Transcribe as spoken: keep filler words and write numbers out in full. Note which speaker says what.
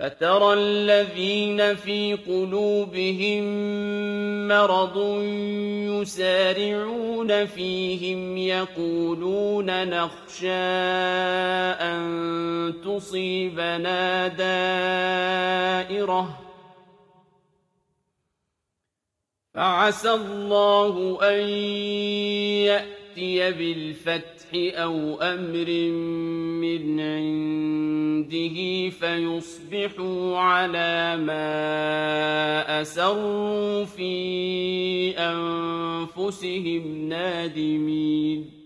Speaker 1: فَتَرَى الَّذِينَ فِي قُلُوبِهِم مَّرَضٌ يُسَارِعُونَ فِيهِمْ يَقُولُونَ نَخْشَىٰ أَن تُصِيبَنَا دَائِرَةٌ ۚ فَعَسَى اللَّهُ أَن يَأْتِيَ بِالْفَتْحِ أَوْ أَمْرٍ مِّنْ عِندِهِ فَيُصْبِحُوا عَلَىٰ مَا أَسَرُّوا فِي أَنفُسِهِمْ نَادِمِينَ